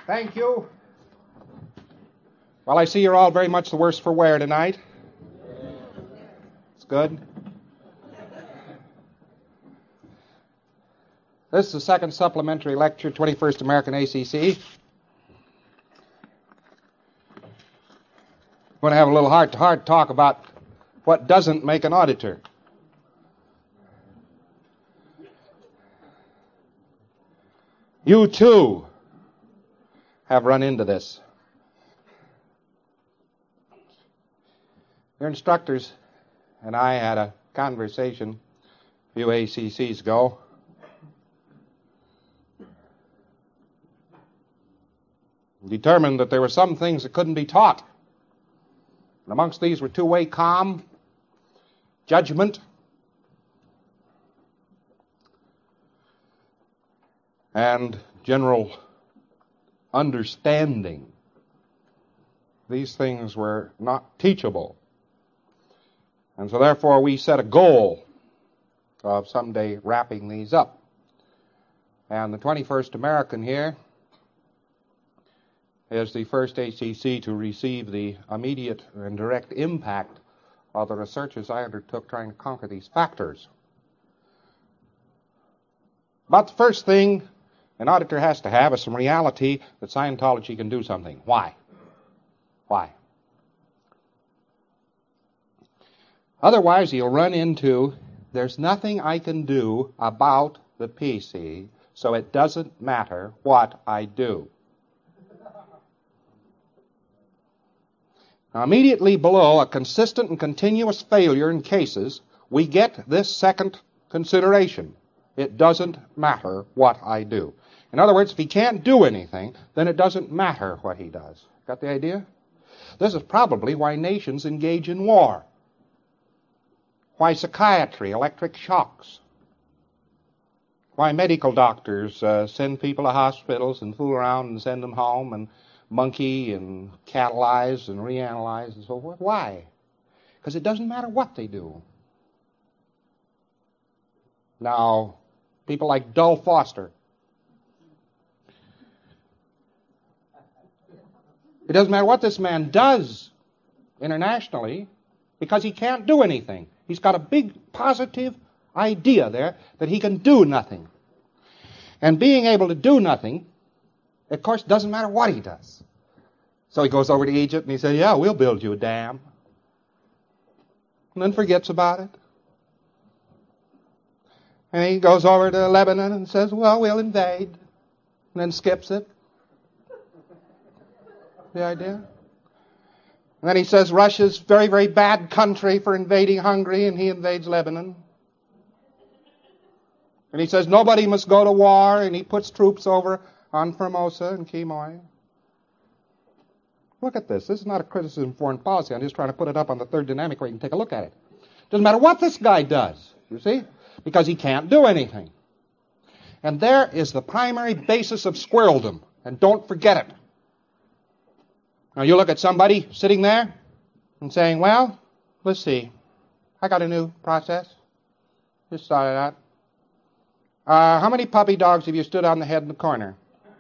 Thank you. Well, I see you're all very much the worse for wear tonight. It's good. This is the second supplementary lecture, 21st American ACC. We're going to have a little heart-to-heart talk about what doesn't make an auditor. You, too, have run into this. Your instructors and I had a conversation a few ACCs ago. Determined that there were some things that couldn't be taught. And amongst these were two-way comm, judgment, and general understanding. These things were not teachable. And so therefore we set a goal of someday wrapping these up. And the 21st American here is the first ACC to receive the immediate and direct impact of the researches I undertook trying to conquer these factors. But the first thing an auditor has to have is some reality that Scientology can do something. Why? Why? Otherwise, you'll run into, there's nothing I can do about the PC, so it doesn't matter what I do. Now, immediately below a consistent and continuous failure in cases, we get this second consideration. It doesn't matter what I do. In other words, if he can't do anything, then it doesn't matter what he does. Got the idea? This is probably why nations engage in war. Why psychiatry, electric shocks. Why medical doctors send people to hospitals and fool around and send them home and monkey and catalyze and reanalyze and so forth. Why? Because it doesn't matter what they do. Now, people like Dull Foster. It doesn't matter what this man does internationally because he can't do anything. He's got a big positive idea there that he can do nothing. And being able to do nothing, of course, doesn't matter what he does. So he goes over to Egypt and he says, yeah, we'll build you a dam. And then forgets about it. And he goes over to Lebanon and says, well, we'll invade. And then skips it. The idea? And then he says Russia's very, very bad country for invading Hungary, and he invades Lebanon. And he says nobody must go to war, and he puts troops over on Formosa and Quemoy. Look at this. This is not a criticism of foreign policy. I'm just trying to put it up on the third dynamic where you can take a look at it. Doesn't matter what this guy does, you see, because he can't do anything. And there is the primary basis of squirreldom, and don't forget it. Now you look at somebody sitting there and saying, well, let's see. I got a new process. Just started out. How many puppy dogs have you stood on the head in the corner?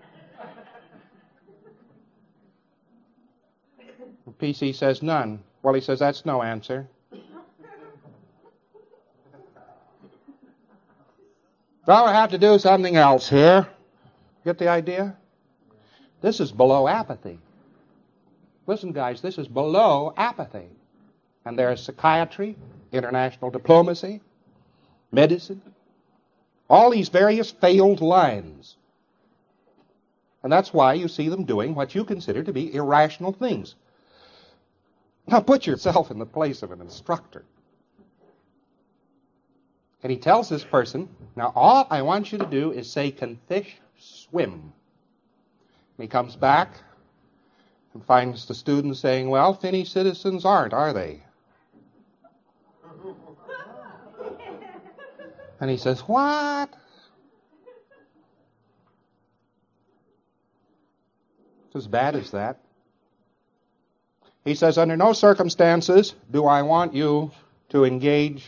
The PC says none. Well, he says that's no answer. Well, we have to do something else here. Get the idea? This is below apathy. Listen, guys, this is below apathy. And there is psychiatry, international diplomacy, medicine, all these various failed lines. And that's why you see them doing what you consider to be irrational things. Now put yourself in the place of an instructor. And he tells this person, now all I want you to do is say, can fish swim? And he comes back and finds the student saying, well, Finnish citizens aren't, are they? And he says, what? It's as bad as that. He says, under no circumstances do I want you to engage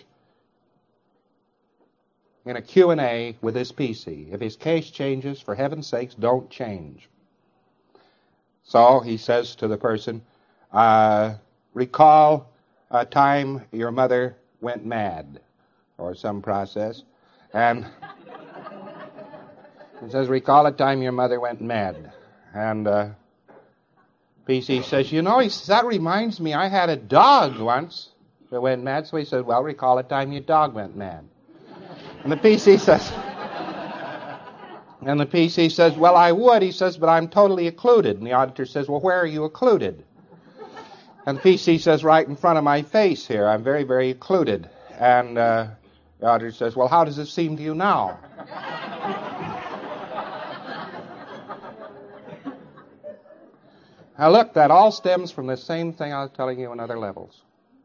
in a Q&A with this PC. If his case changes, for heaven's sakes, don't change. So he says to the person, recall a time your mother went mad, or some process. And he says, recall a time your mother went mad. And PC says, you know, he says, that reminds me, I had a dog once that went mad. So he says, well, recall a time your dog went mad. And the PC says, well, I would. He says, but I'm totally occluded. And the auditor says, well, where are you occluded? And the PC says, right in front of my face here. I'm very, very occluded. And the auditor says, well, how does it seem to you now? Now look, that all stems from the same thing I was telling you on other levels.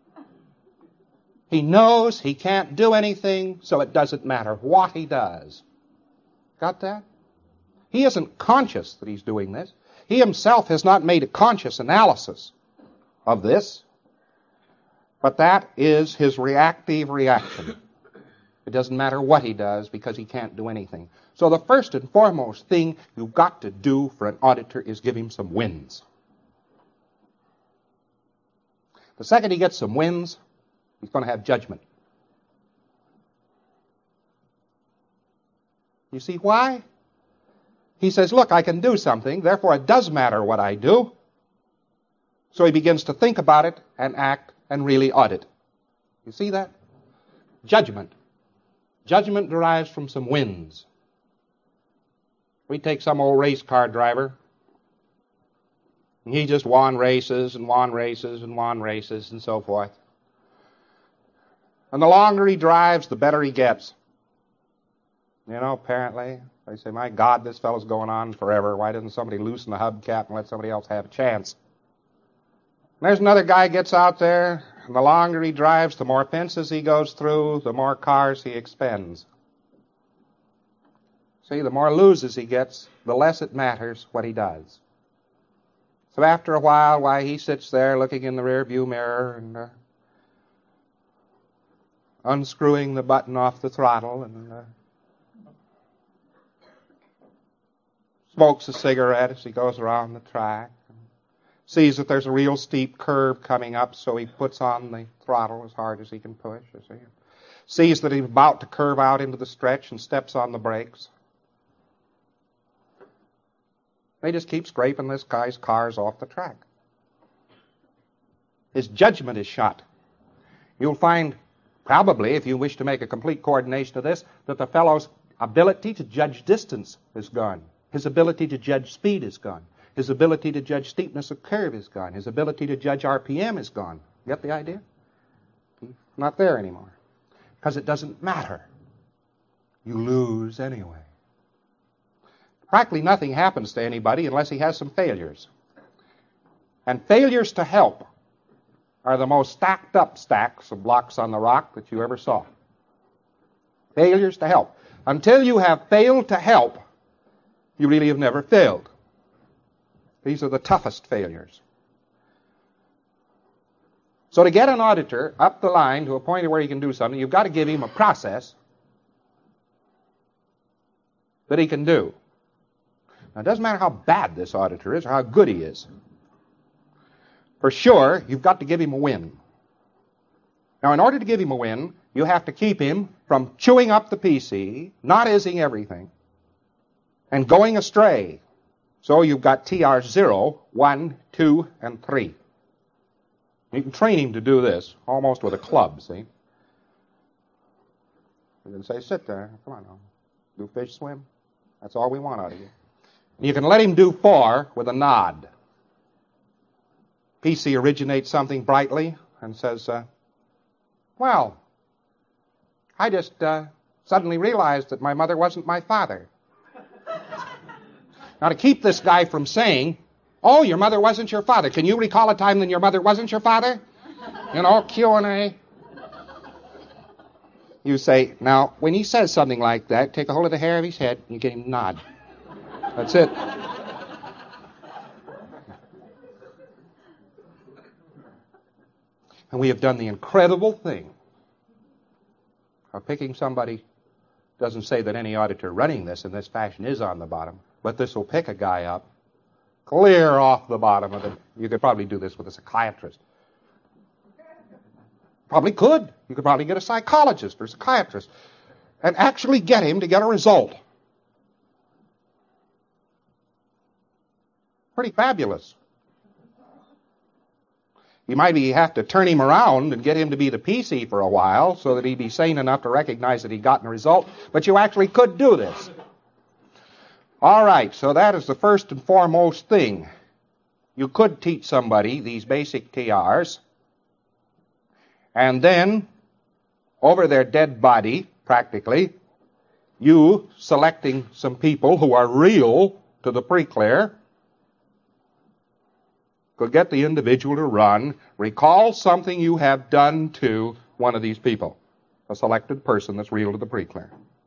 He knows he can't do anything, so it doesn't matter what he does. Got that? He isn't conscious that he's doing this. He himself has not made a conscious analysis of this. But that is his reactive reaction. It doesn't matter what he does because he can't do anything. So the first and foremost thing you've got to do for an auditor is give him some wins. The second he gets some wins, he's going to have judgment. You see why? He says, look, I can do something, therefore it does matter what I do. So he begins to think about it and act and really audit. You see that? Judgment. Judgment derives from some wins. We take some old race car driver, and he just won races and won races and won races and so forth. And the longer he drives, the better he gets. You know, apparently, they say, my God, this fellow's going on forever. Why doesn't somebody loosen the hubcap and let somebody else have a chance? And there's another guy gets out there, and the longer he drives, the more fences he goes through, the more cars he expends. See, the more loses he gets, the less it matters what he does. So after a while, why, he sits there looking in the rearview mirror and unscrewing the button off the throttle and smokes a cigarette as he goes around the track. And sees that there's a real steep curve coming up, so he puts on the throttle as hard as he can push. Sees that he's about to curve out into the stretch and steps on the brakes. They just keep scraping this guy's cars off the track. His judgment is shot. You'll find, probably, if you wish to make a complete coordination of this, that the fellow's ability to judge distance is gone. His ability to judge speed is gone. His ability to judge steepness of curve is gone. His ability to judge RPM is gone. Get the idea? Not there anymore. Because it doesn't matter. You lose anyway. Practically nothing happens to anybody unless he has some failures. And failures to help are the most stacked up stacks of blocks on the rock that you ever saw. Failures to help. Until you have failed to help, you really have never failed. These are the toughest failures. So to get an auditor up the line to a point where he can do something, you've got to give him a process that he can do. Now, it doesn't matter how bad this auditor is or how good he is. For sure, you've got to give him a win. Now, in order to give him a win, you have to keep him from chewing up the PC, not ising everything, and going astray. So you've got TR 0, 1, 2, and 3. You can train him to do this, almost with a club, see? You can say, sit there, come on now, do fish swim. That's all we want out of you. You can let him do 4 with a nod. PC originates something brightly and says, well, I just suddenly realized that my mother wasn't my father. Now, to keep this guy from saying, oh, your mother wasn't your father. Can you recall a time when your mother wasn't your father? You know, Q&A. You say, now, when he says something like that, take a hold of the hair of his head and you get him to nod. That's it. And we have done the incredible thing of picking somebody. Doesn't say that any auditor running this in this fashion is on the bottom, but this will pick a guy up clear off the bottom of it. You could probably do this with a psychiatrist. Probably could. You could probably get a psychologist or psychiatrist and actually get him to get a result. Pretty fabulous. You might have to turn him around and get him to be the PC for a while so that he'd be sane enough to recognize that he'd gotten a result, but you actually could do this. All right, so that is the first and foremost thing. You could teach somebody these basic TRs, and then, over their dead body, practically, you selecting some people who are real to the pre-clear, could get the individual to run, recall something you have done to one of these people, a selected person that's real to the pre-clear.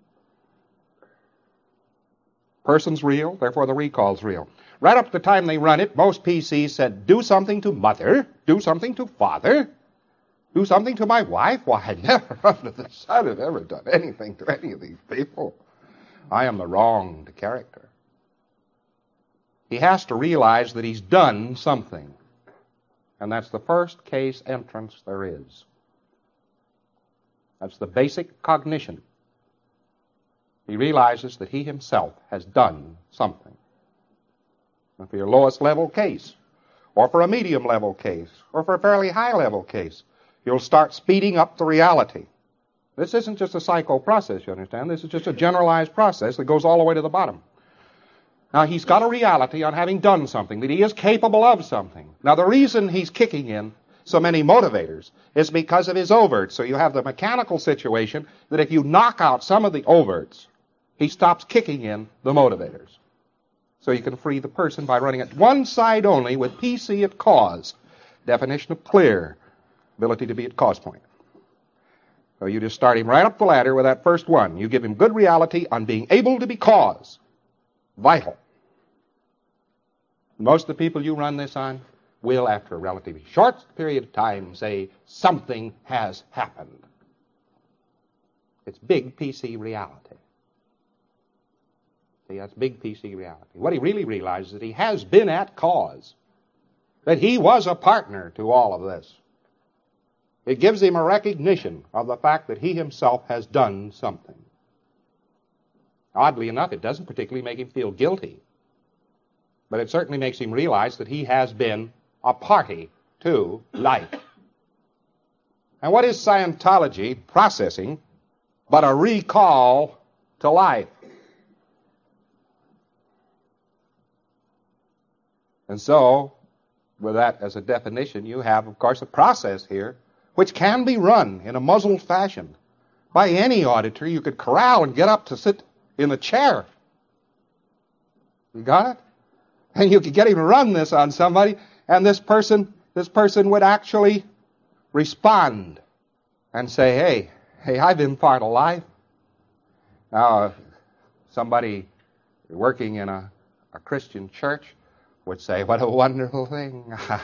Person's real, therefore the recall's real. Right up to the time they run it, most PCs said, do something to mother, do something to father, do something to my wife. Why, I never under the sun have ever done anything to any of these people. I am the wronged character. He has to realize that he's done something. And that's the first case entrance there is. That's the basic cognition. He realizes that he himself has done something. And for your lowest level case, or for a medium level case, or for a fairly high level case, you'll start speeding up the reality. This isn't just a psycho process, you understand? This is just a generalized process that goes all the way to the bottom. Now, he's got a reality on having done something, that he is capable of something. Now, the reason he's kicking in so many motivators is because of his overts. So you have the mechanical situation that if you knock out some of the overts, he stops kicking in the motivators. So you can free the person by running at one side only with PC at cause. Definition of clear. Ability to be at cause point. So you just start him right up the ladder with that first one. You give him good reality on being able to be cause. Vital. Most of the people you run this on will, after a relatively short period of time, say, something has happened. It's big PC reality. See, that's big PC reality. What he really realizes is that he has been at cause, that he was a partner to all of this. It gives him a recognition of the fact that he himself has done something. Oddly enough, it doesn't particularly make him feel guilty, but it certainly makes him realize that he has been a party to life. And what is Scientology processing but a recall to life? And so, with that as a definition, you have, of course, a process here which can be run in a muzzled fashion by any auditor. You could corral and get up to sit in the chair. You got it? And you could get him to run this on somebody, and this person would actually respond and say, hey, I've been part of life. Now, somebody working in a Christian church would say, what a wonderful thing.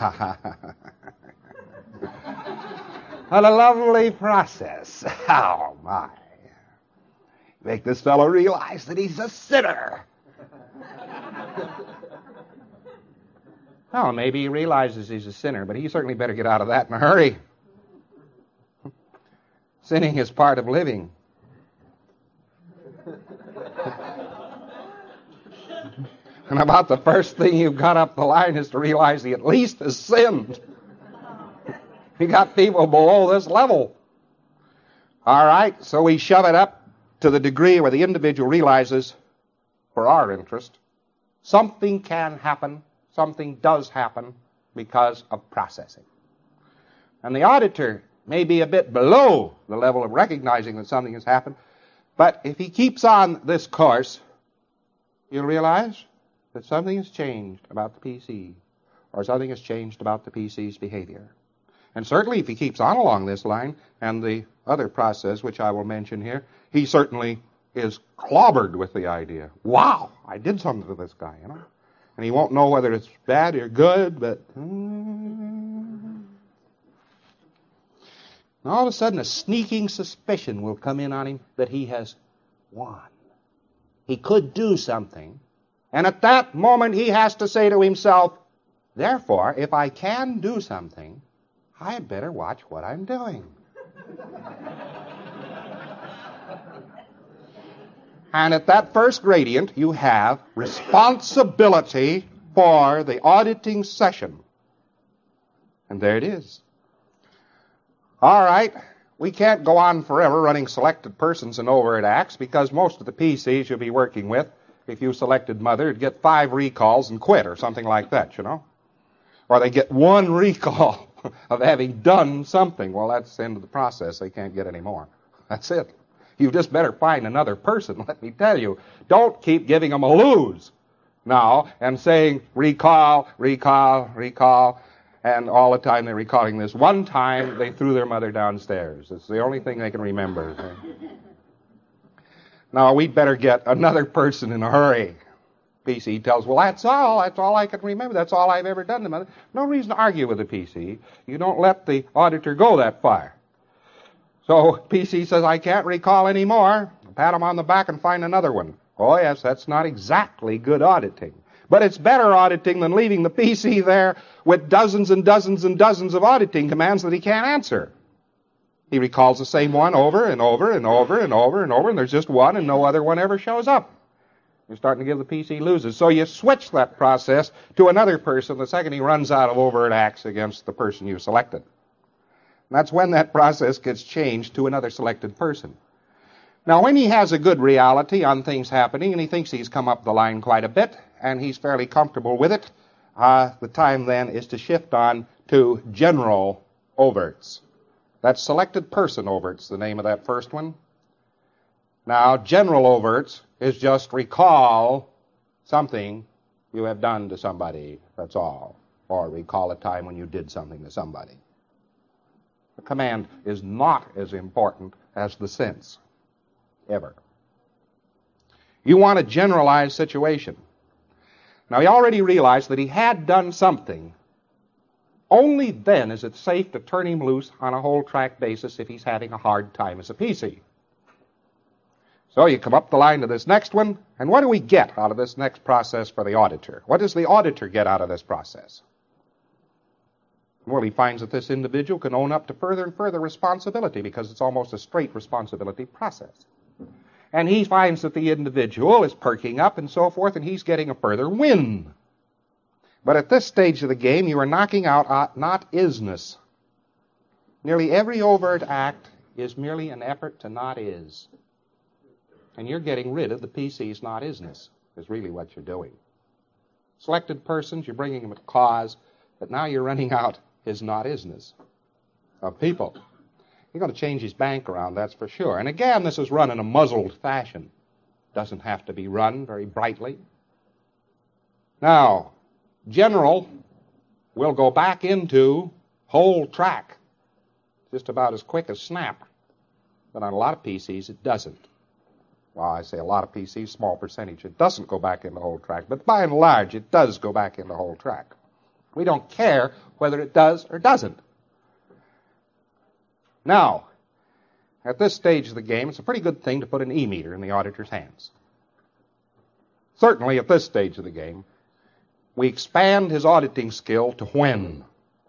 What a lovely process. Oh, my. Make this fellow realize that he's a sinner. Well, maybe he realizes he's a sinner, but he certainly better get out of that in a hurry. Sinning is part of living. And about the first thing you've got up the line is to realize he at least has sinned. You got people below this level. All right, so we shove it up to the degree where the individual realizes, for our interest, something can happen, something does happen because of processing. And the auditor may be a bit below the level of recognizing that something has happened, but if he keeps on this course, you'll realize that something has changed about the PC, or something has changed about the PC's behavior. And certainly if he keeps on along this line, and the other process, which I will mention here, he certainly is clobbered with the idea. Wow, I did something to this guy, you know. And he won't know whether it's bad or good, but... And all of a sudden a sneaking suspicion will come in on him that he has won. He could do something And at that moment he has to say to himself, therefore, if I can do something, I had better watch what I'm doing. And at that first gradient, you have responsibility for the auditing session. And there it is. All right, we can't go on forever running selected persons and overt acts because most of the PCs you'll be working with, if you selected mother, would get 5 recalls and quit or something like that, you know. Or they get 1 recall of having done something. Well, that's the end of the process. They can't get any more. That's it. You just better find another person, let me tell you. Don't keep giving them a lose now and saying recall, recall, recall, and all the time they're recalling this. One time they threw their mother downstairs. It's the only thing they can remember. Now, we'd better get another person in a hurry. PC tells, well, that's all I can remember. That's all I've ever done to mother. No reason to argue with the PC. You don't let the auditor go that far. So PC says, I can't recall any more. Pat him on the back and find another one. Oh, yes, that's not exactly good auditing. But it's better auditing than leaving the PC there with dozens and dozens and dozens of auditing commands that he can't answer. He recalls the same one over and over and over and over and over, and there's just one and no other one ever shows up. You're starting to give the PC loses. So you switch that process to another person the second he runs out of overt acts against the person you selected. And that's when that process gets changed to another selected person. Now, when he has a good reality on things happening and he thinks he's come up the line quite a bit and he's fairly comfortable with it, the time then is to shift on to general overts. That's selected person overts, the name of that first one. Now, general overts is just recall something you have done to somebody, that's all. Or recall a time when you did something to somebody. The command is not as important as the sense, ever. You want a generalized situation. Now, he already realized that he had done something. Only then is it safe to turn him loose on a whole track basis if he's having a hard time as a PC. So you come up the line to this next one, and what do we get out of this next process for the auditor? What does the auditor get out of this process? Well, he finds that this individual can own up to further and further responsibility because it's almost a straight responsibility process. And he finds that the individual is perking up and so forth, and he's getting a further win. But at this stage of the game, you are knocking out not-isness. Nearly every overt act is merely an effort to not-is. And you're getting rid of the PC's not-isness, is really what you're doing. Selected persons, you're bringing them to cause, but now you're running out his not-isness of people. You're going to change his bank around, that's for sure. And again, this is run in a muzzled fashion. Doesn't have to be run very brightly. Now, general will go back into whole track just about as quick as snap. But on a lot of PCs, it doesn't. Well, I say a lot of PCs, small percentage. It doesn't go back into whole track. But by and large, it does go back into whole track. We don't care whether it does or doesn't. Now, at this stage of the game, it's a pretty good thing to put an E-meter in the auditor's hands. Certainly at this stage of the game, we expand his auditing skill to when.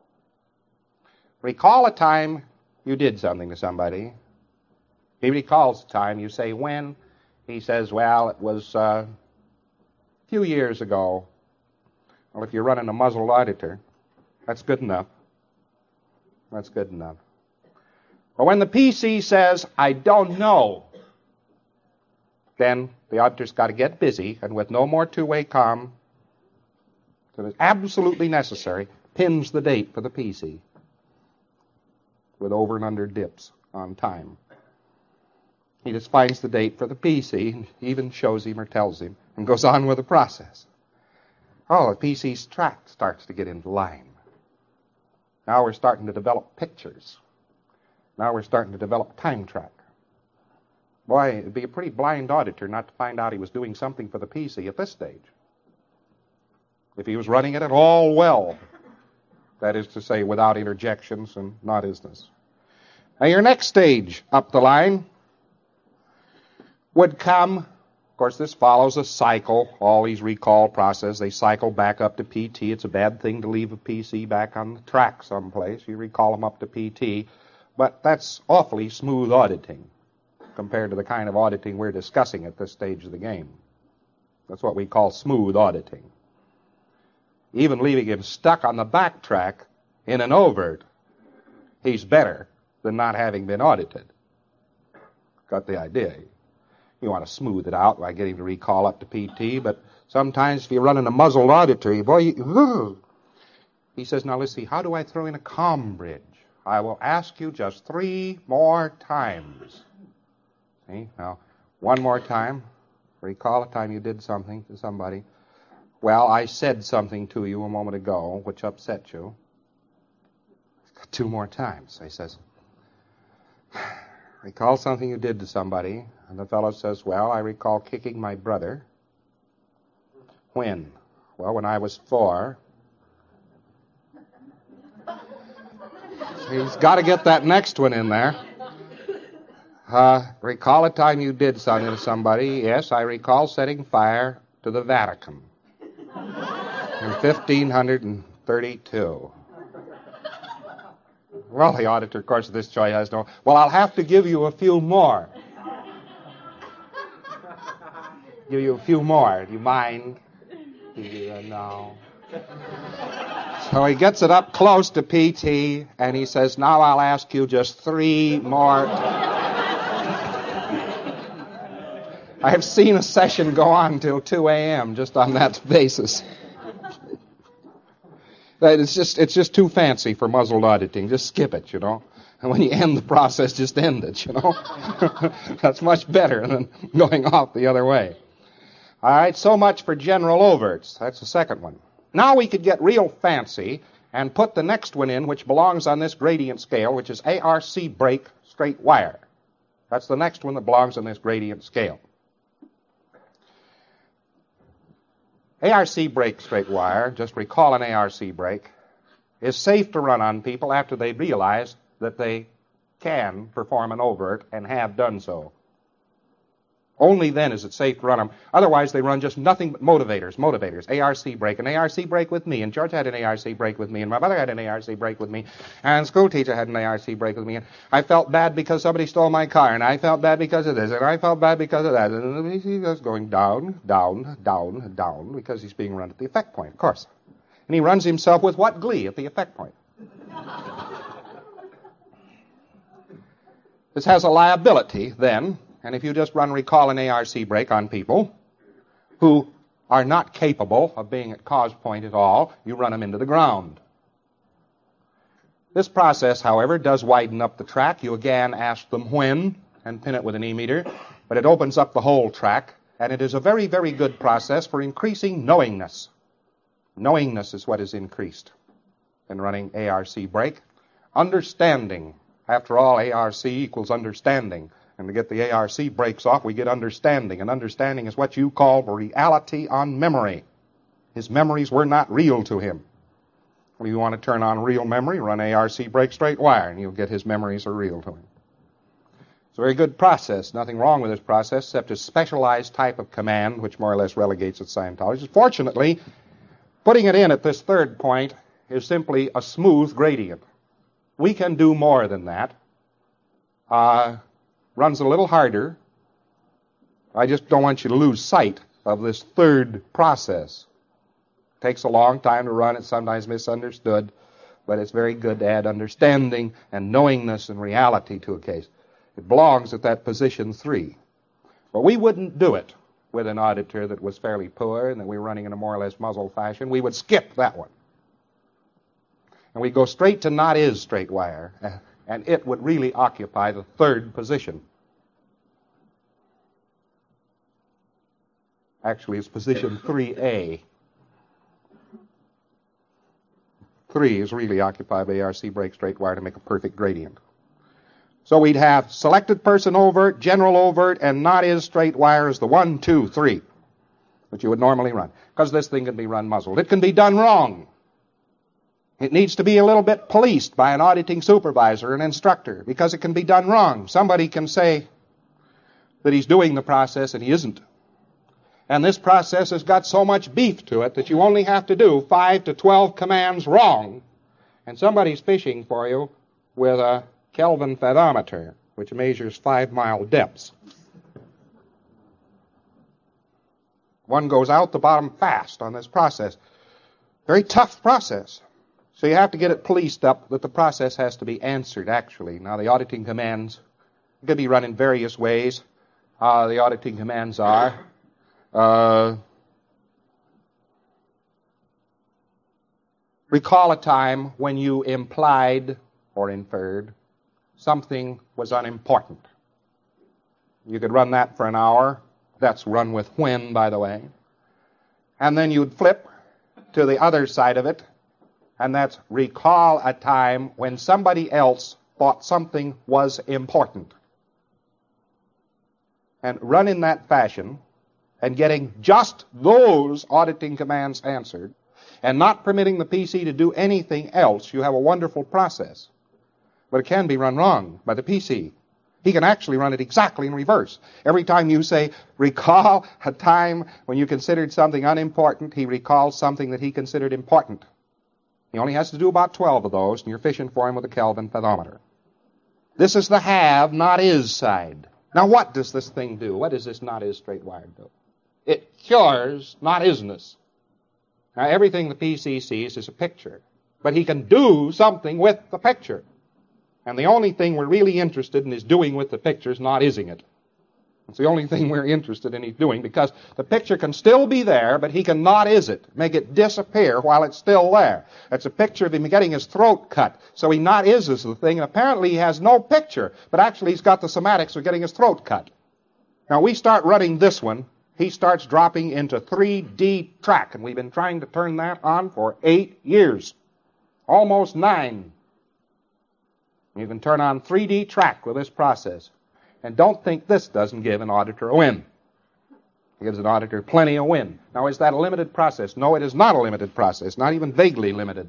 Recall a time you did something to somebody. He recalls the time, you say when. He says, well, it was a few years ago. Well, if you're running a muzzled auditor, that's good enough. That's good enough. But when the PC says, I don't know, then the auditor's got to get busy, and with no more two-way comm than is absolutely necessary, pins the date for the PC with over and under dips on time. He just finds the date for the PC, and even shows him or tells him, and goes on with the process. Oh, the PC's track starts to get into line. Now we're starting to develop pictures. Now we're starting to develop time track. Boy, it'd be a pretty blind auditor not to find out he was doing something for the PC at this stage. If he was running it at all well, that is to say, without interjections and not-isness. Now your next stage up the line would come course, this follows a cycle. All these recall processes, they cycle back up to PT. It's a bad thing to leave a PC back on the track someplace. You recall them up to PT. But that's awfully smooth auditing compared to the kind of auditing we're discussing at this stage of the game. That's what we call smooth auditing. Even leaving him stuck on the backtrack in an overt, he's better than not having been audited. Got the idea? You want to smooth it out by getting to recall up to PT, but sometimes if you're running a muzzled auditory, boy, he says, now let's see, how do I throw in a comm bridge? I will ask you just 3 more times. See? Now, 1 more time. Recall a time you did something to somebody. Well, I said something to you a moment ago which upset you. 2 more times. He says, recall something you did to somebody. And the fellow says, well, I recall kicking my brother. When? Well, when I was 4. He's got to get that next one in there. Recall a time you did something to somebody. Yes, I recall setting fire to the Vatican in 1532. Well, the auditor, of course, at this choice has no... Well, I'll have to give you a few more. Give you a few more. Do you mind? No. So he gets it up close to PT, and he says, now I'll ask you just 3 more... I have seen a session go on till 2 a.m. just on that basis. It's just too fancy for muzzled auditing. Just skip it, you know. And when you end the process, just end it, you know. That's much better than going off the other way. All right, so much for general overts. That's the second one. Now we could get real fancy and put the next one in, which belongs on this gradient scale, which is ARC brake straight wire. That's the next one that belongs on this gradient scale. ARC brake straight wire, just recall an ARC brake, is safe to run on people after they realize that they can perform an overt and have done so. Only then is it safe to run them. Otherwise, they run just nothing but motivators. ARC brake, an ARC brake with me, and George had an ARC brake with me, and my mother had an ARC brake with me, and school teacher had an ARC brake with me, and I felt bad because somebody stole my car, and I felt bad because of this, and I felt bad because of that, and he was going down, down, down, down, because he's being run at the effect point, of course. And he runs himself with what glee at the effect point? This has a liability, then. And if you just run recall and ARC brake on people who are not capable of being at cause point at all, you run them into the ground. This process, however, does widen up the track. You again ask them when and pin it with an E-meter, but it opens up the whole track, and it is a very, very good process for increasing knowingness. Knowingness is what is increased in running ARC brake. Understanding. After all, ARC equals understanding. And to get the ARC brakes off, we get understanding. And understanding is what you call reality on memory. His memories were not real to him. When you want to turn on real memory, run ARC brake straight wire, and you'll get his memories are real to him. It's a very good process. Nothing wrong with this process except a specialized type of command, which more or less relegates it to Scientology. Fortunately, putting it in at this third point is simply a smooth gradient. We can do more than that. Runs a little harder. I just don't want you to lose sight of this third process. Takes a long time to run. It's sometimes misunderstood, but it's very good to add understanding and knowingness and reality to a case. It belongs at that position 3. But we wouldn't do it with an auditor that was fairly poor and that we were running in a more or less muzzle fashion. We would skip that one. And we'd go straight to not is straight wire. And it would really occupy the third position. Actually, it's position 3A. 3 is really occupied by ARC brake straight wire to make a perfect gradient. So we'd have selected person overt, general overt, and not is straight wire as the 1, 2, 3 that you would normally run. Because this thing can be run muzzled. It can be done wrong. It needs to be a little bit policed by an auditing supervisor, an instructor, because it can be done wrong. Somebody can say that he's doing the process and he isn't. And this process has got so much beef to it that you only have to do 5 to 12 commands wrong, and somebody's fishing for you with a Kelvin fathometer, which measures 5-mile depths. One goes out the bottom fast on this process. Very tough process. So you have to get it policed up that the process has to be answered, actually. Now, the auditing commands could be run in various ways. The auditing commands are recall a time when you implied or inferred something was unimportant. You could run that for an hour. That's run with when, by the way. And then you'd flip to the other side of it, and that's recall a time when somebody else thought something was important. And run in that fashion, and getting just those auditing commands answered, and not permitting the PC to do anything else, you have a wonderful process. But it can be run wrong by the PC. He can actually run it exactly in reverse. Every time you say, recall a time when you considered something unimportant, he recalls something that he considered important. He only has to do about 12 of those, and you're fishing for him with a Kelvin fathometer. This is the have, not is side. Now, what does this thing do? What does this not is straight wire do? It cures not isness. Now, everything the PC sees is a picture, but he can do something with the picture. And the only thing we're really interested in is doing with the pictures, not ising it. It's the only thing we're interested in doing, because the picture can still be there, but he can not is it, make it disappear while it's still there. It's a picture of him getting his throat cut. So he not ises the thing, and apparently he has no picture, but actually he's got the somatics of getting his throat cut. Now we start running this one, he starts dropping into 3D track, and we've been trying to turn that on for 8 years. Almost 9. You can turn on 3D track with this process. And don't think this doesn't give an auditor a win. It gives an auditor plenty of win. Now, is that a limited process? No, it is not a limited process, not even vaguely limited.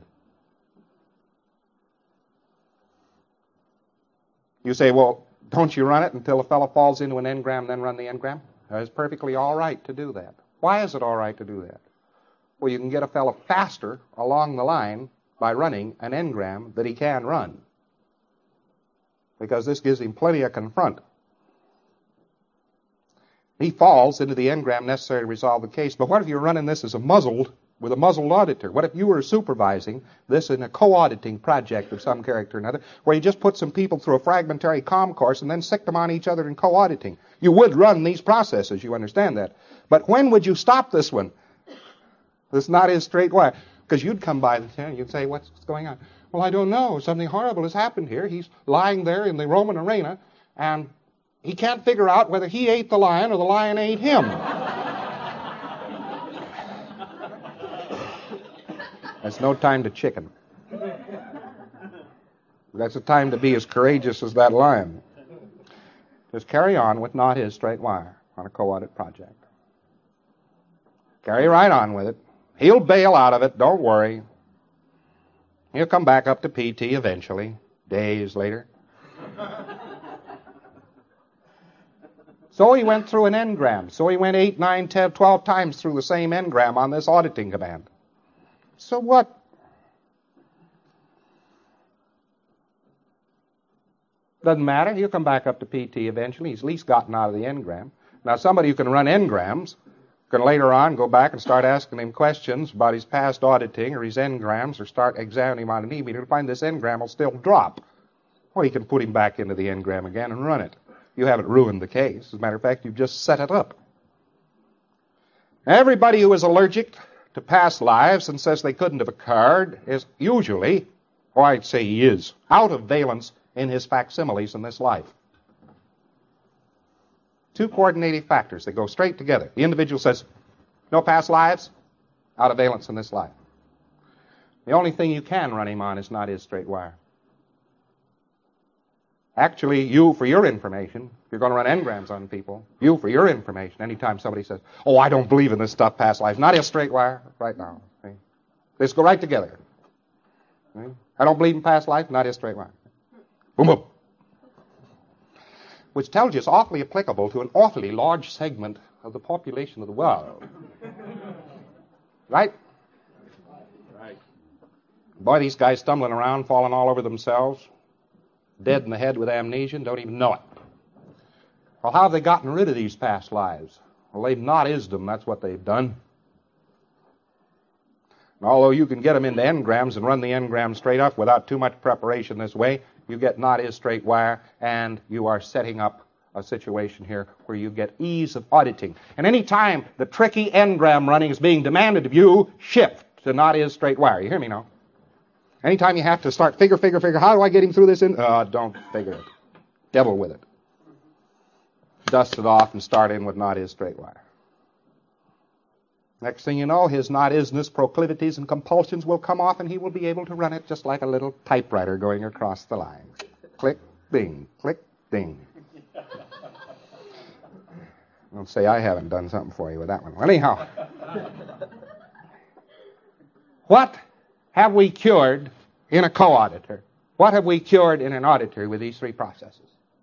You say, well, don't you run it until a fellow falls into an n-gram, then run the n-gram? It's perfectly all right to do that. Why is it all right to do that? Well, you can get a fellow faster along the line by running an n-gram that he can run, because this gives him plenty of confront. He falls into the n-gram necessary to resolve the case. But what if you're running this as with a muzzled auditor? What if you were supervising this in a co-auditing project of some character or another, where you just put some people through a fragmentary comm course and then stick them on each other in co-auditing? You would run these processes, you understand that. But when would you stop this one? This not is straight wire. Because you'd come by and you'd say, what's going on? Well, I don't know. Something horrible has happened here. He's lying there in the Roman arena, and he can't figure out whether he ate the lion or the lion ate him. That's no time to chicken. That's a time to be as courageous as that lion. Just carry on with not his straight wire on a co-audit project. Carry right on with it. He'll bail out of it, don't worry. He'll come back up to PT eventually, days later. So he went through an n-gram. So he went 8, 9, 10, 12 times through the same n-gram on this auditing command. So what? Doesn't matter. He'll come back up to PT eventually. He's at least gotten out of the n-gram. Now, somebody who can run n-grams can later on go back and start asking him questions about his past auditing or his n-grams, or start examining him on an e-meter to find this n-gram will still drop. Well, you can put him back into the n-gram again and run it. You haven't ruined the case. As a matter of fact, you've just set it up. Everybody who is allergic to past lives and says they couldn't have occurred is usually, or I'd say he is, out of valence in his facsimiles in this life. Two coordinating factors that go straight together. The individual says, no past lives, out of valence in this life. The only thing you can run him on is not his straight wire. Actually, you, for your information, if you're going to run n-grams on people, you, for your information, anytime somebody says, oh, I don't believe in this stuff, past lives, not his straight wire, right now. See? Let's go right together. See? I don't believe in past life, not his straight wire. Boom, boom. which tells you it's awfully applicable to an awfully large segment of the population of the world. Right? Right. Boy, these guys stumbling around, falling all over themselves, dead in the head with amnesia, and don't even know it. Well, how have they gotten rid of these past lives? Well, they've not-ised them, that's what they've done. And although you can get them into engrams and run the engram straight up without too much preparation this way, you get not-is straight wire, and you are setting up a situation here where you get ease of auditing. And any time the tricky engram running is being demanded of you, shift to not-is straight wire. You hear me now? Anytime you have to start figure, how do I get him through this? Don't figure it. Devil with it. Dust it off and start in with not-is straight wire. Next thing you know, his not-isnness, proclivities, and compulsions will come off, and he will be able to run it just like a little typewriter going across the line. Click, ding, click, ding. Don't say I haven't done something for you with that one. Well, anyhow, what have we cured in a co-auditor? What have we cured in an auditor with these three processes?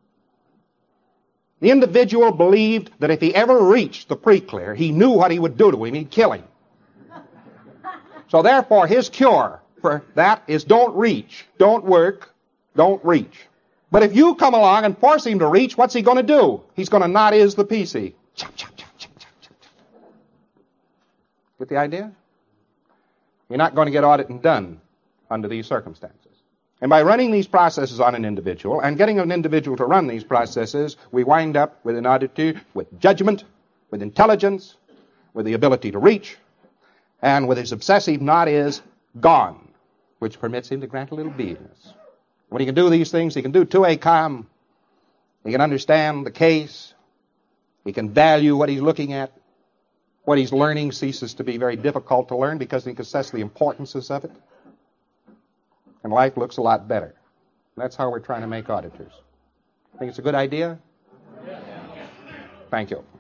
The individual believed that if he ever reached the pre-clear, he knew what he would do to him. He'd kill him. So therefore, his cure for that is don't reach, don't work, don't reach. But if you come along and force him to reach, what's he going to do? He's going to not-is the PC. Chop, chop, chop, chop, chop, chop, chop. Get the idea? You're not going to get auditing done under these circumstances. And by running these processes on an individual and getting an individual to run these processes, we wind up with an auditor with judgment, with intelligence, with the ability to reach, and with his obsessive not-is gone, which permits him to grant a little beingness. When he can do these things, he can do 2A com, he can understand the case, he can value what he's looking at. What he's learning ceases to be very difficult to learn because he can assess the importances of it. And life looks a lot better. That's how we're trying to make auditors. Think it's a good idea? Thank you.